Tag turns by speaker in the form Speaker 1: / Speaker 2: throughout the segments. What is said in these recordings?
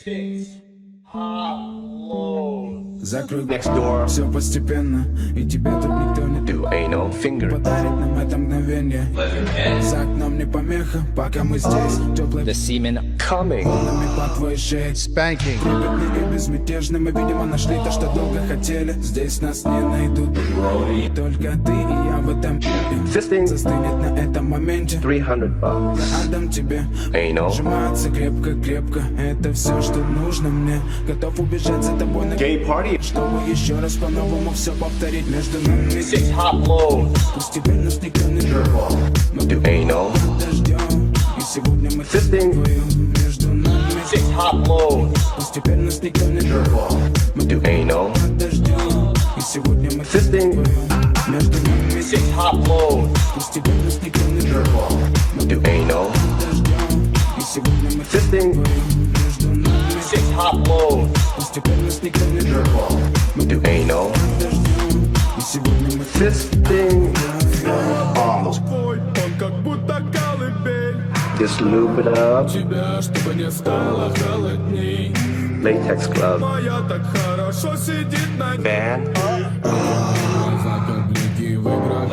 Speaker 1: Закрой
Speaker 2: Next door.
Speaker 1: все постепенно, и тебе тут никто не
Speaker 2: Do anal finger.
Speaker 1: подарит нам это мгновение. За окном не помеха, пока мы здесь. Теплой
Speaker 3: The semen
Speaker 2: Coming.
Speaker 1: волнами по твоей шее.
Speaker 3: spanking.
Speaker 1: Трепетные и безмятежны, мы, видимо, нашли то, что долго хотели. Здесь нас не найдут. И только ты и я в этом мире.
Speaker 2: Fisting.
Speaker 1: Застынет на этом моменте.
Speaker 2: $300.
Speaker 1: Я отдам тебе.
Speaker 2: Anal.
Speaker 1: Сжиматься крепко-крепко. Это все, что нужно мне. Готов убежать за тобой на
Speaker 2: Gay party.
Speaker 1: чтобы еще раз по-новому все повторить между нами.
Speaker 2: Six hot loads.
Speaker 1: Постепенно с никто не рвал. Мы
Speaker 2: Do anal.
Speaker 1: подождем. И сегодня мы
Speaker 2: Fisting.
Speaker 1: вдвоем между нами.
Speaker 2: Six hot loads.
Speaker 1: Постепенно с никто не рвал. Мы
Speaker 2: Do anal.
Speaker 1: подождем. И сегодня мы
Speaker 2: Fisting.
Speaker 1: вдвоем между нами.
Speaker 2: Six hot loads.
Speaker 1: Постепенно с никто не рвал. Мы
Speaker 2: Do anal.
Speaker 1: подождем. И сегодня мы
Speaker 2: Fisting.
Speaker 1: вдвоем между нами.
Speaker 2: Six hot loads.
Speaker 1: Постепенно с никто не рвал. Мы
Speaker 2: Do anal.
Speaker 1: подождем. И сегодня мы
Speaker 2: Fisting.
Speaker 1: Твой, он как будто колыбель.
Speaker 2: Just lube it up.
Speaker 1: Тебя, чтобы не стало холодней.
Speaker 2: Latex glove.
Speaker 1: Моя так хорошо сидит на
Speaker 2: Van.
Speaker 1: глаза, как блики в играх.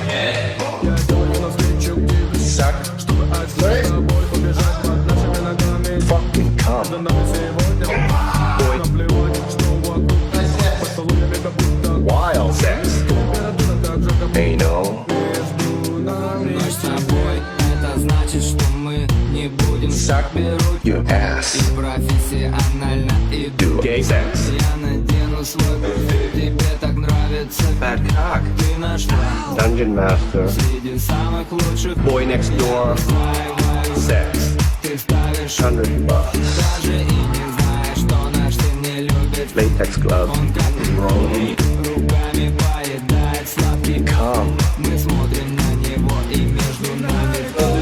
Speaker 1: Я иду навстречу к тебе,
Speaker 2: Suck.
Speaker 1: чтобы отсюда с тобой убежать под нашими ногами.
Speaker 2: Fucking
Speaker 1: За
Speaker 2: come.
Speaker 1: нами сегодня наплевать, что вокруг. Поцелуями как будто
Speaker 2: Wild sex.
Speaker 1: температура так же, как
Speaker 2: Anal.
Speaker 1: между нами.
Speaker 4: Ночь с тобой, это значит, что мы не будем
Speaker 2: Suck
Speaker 4: беру
Speaker 2: your ass.
Speaker 4: профессионально иду.
Speaker 2: Do gay sex.
Speaker 4: Я надену свой костюм, тебе так нравится.
Speaker 2: Bad cock.
Speaker 4: Ты нашла
Speaker 2: Dungeon master.
Speaker 4: среди самых лучших.
Speaker 2: Boy next door. Sex.
Speaker 4: Ты ставишь
Speaker 2: $100.
Speaker 4: даже и не знаешь, что наш ты не любит.
Speaker 2: Latex glove.
Speaker 4: Он как руками поедает сладкий.
Speaker 2: Come.
Speaker 4: Мы смотрим на него и между нами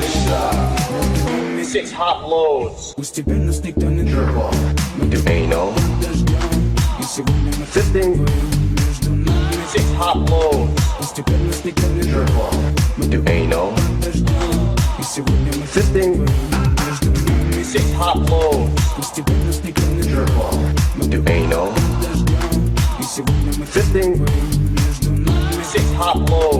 Speaker 2: Six hot loads.
Speaker 1: Постепенно с никто не рвал.
Speaker 2: Do anal.
Speaker 1: Подождем. И сегодня мы
Speaker 2: Fisting.
Speaker 1: вдвоем между нами.
Speaker 2: Six hot loads.
Speaker 1: Постепенно с никто не рвал.
Speaker 2: Do anal.
Speaker 1: Подождем. И сегодня мы
Speaker 2: Fisting.
Speaker 1: вдвоем между нами.
Speaker 2: Six hot loads.
Speaker 1: Постепенно с никто не рвал.
Speaker 2: Do anal.
Speaker 1: Подождем. И сегодня мы
Speaker 2: Fisting.
Speaker 1: вдвоем между нами.
Speaker 2: Six hot loads.